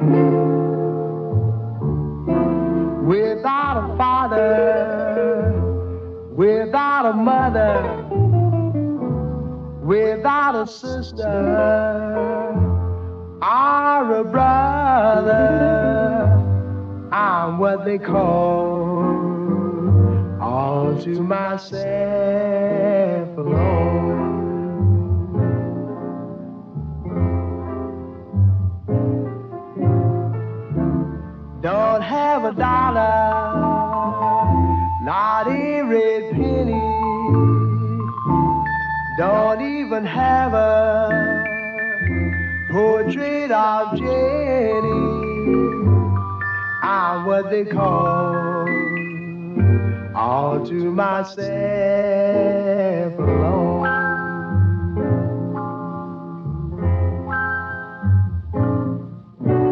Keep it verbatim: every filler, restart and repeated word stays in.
Without a father, without a mother, without a sister or a brother, I'm what they call all to myself alone. Don't have a dollar, not a red penny. Don't even have a portrait of Jenny. I'm what they call all to myself alone.